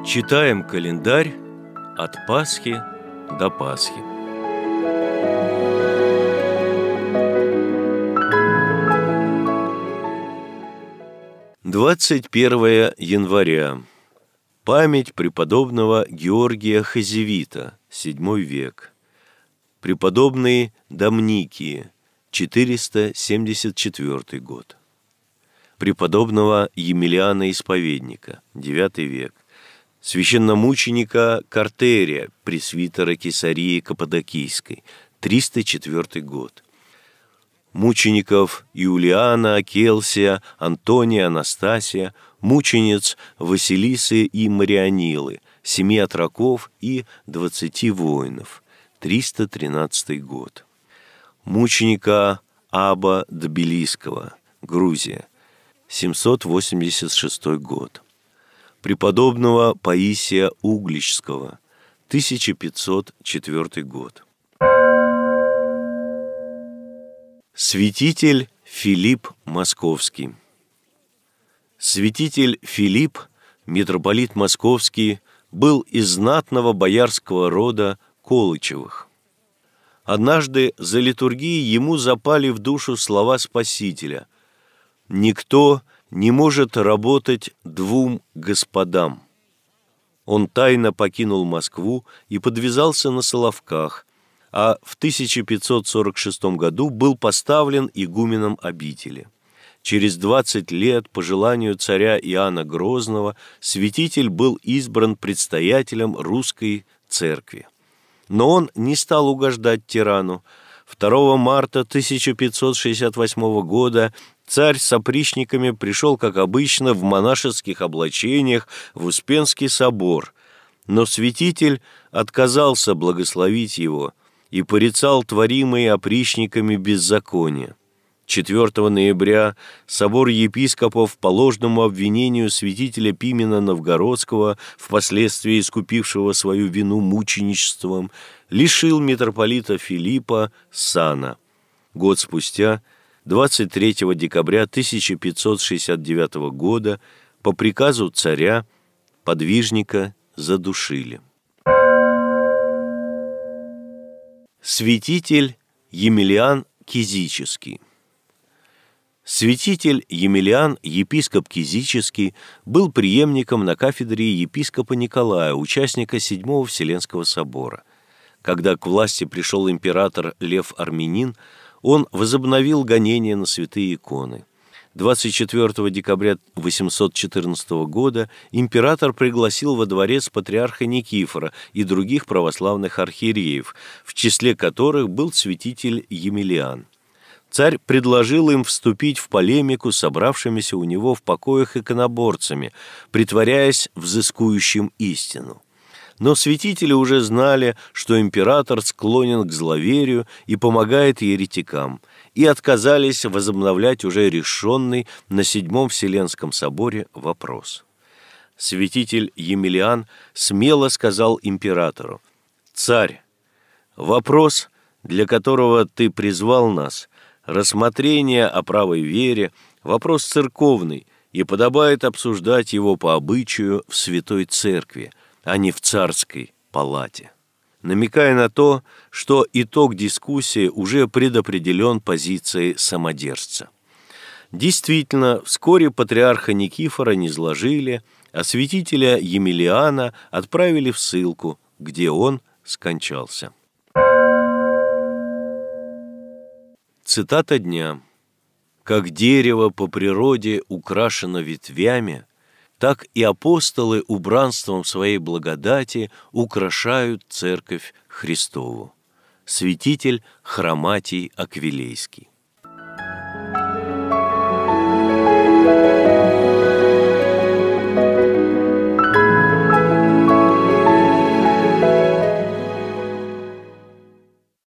Читаем календарь от Пасхи до Пасхи. Двадцать 1 января. Память преподобного Георгия Хазевита, VII век. Преподобный Домникии, 474 год. Преподобного Емельяна Исповедника, IX век. Священномученика Картерия, пресвитера Кесарии Каппадокийской, 304 год. Мучеников Иулиана, Келсия, Антония, Анастасия, мучениц Василисы и Марианилы, 7 отроков и 20 воинов, 313 год. Мученика Аба Тбилисского, Грузия, 786 год. Преподобного Паисия Угличского, 1504 год. Святитель Филипп Московский. Святитель Филипп, митрополит Московский, был из знатного боярского рода Колычевых. Однажды за литургией ему запали в душу слова Спасителя: «Никто не может работать двум господам». Он тайно покинул Москву и подвязался на Соловках, а в 1546 году был поставлен игуменом обители. Через 20 лет, по желанию царя Иоанна Грозного, святитель был избран предстоятелем русской церкви. Но он не стал угождать тирану. 2 марта 1568 года царь с опричниками пришел, как обычно, в монашеских облачениях в Успенский собор, но святитель отказался благословить его и порицал творимые опричниками беззакония. 4 ноября собор епископов по ложному обвинению святителя Пимена Новгородского, впоследствии искупившего свою вину мученичеством, лишил митрополита Филиппа сана. Год спустя, 23 декабря 1569 года, по приказу царя подвижника задушили. Святитель Емельян Кизический. Святитель Емельян, епископ Кизический, был преемником на кафедре епископа Николая, участника VII Вселенского собора. Когда к власти пришел император Лев Армянин, он возобновил гонения на святые иконы. 24 декабря 814 года император пригласил во дворец патриарха Никифора и других православных архиереев, в числе которых был святитель Емельян. Царь предложил им вступить в полемику с собравшимися у него в покоях иконоборцами, притворяясь взыскующим истину. Но святители уже знали, что император склонен к зловерию и помогает еретикам, и отказались возобновлять уже решенный на VII Вселенском соборе вопрос. Святитель Емельян смело сказал императору: «Царь, вопрос, для которого ты призвал нас, рассмотрение о правой вере, вопрос церковный, и подобает обсуждать его по обычаю в Святой Церкви, а не в царской палате», намекая на то, что итог дискуссии уже предопределен позицией самодержца. Действительно, вскоре патриарха Никифора низложили, а святителя Емельяна отправили в ссылку, где он скончался. Цитата дня. «Как дерево по природе украшено ветвями, так и апостолы убранством своей благодати украшают Церковь Христову». Святитель Хроматий Аквилейский.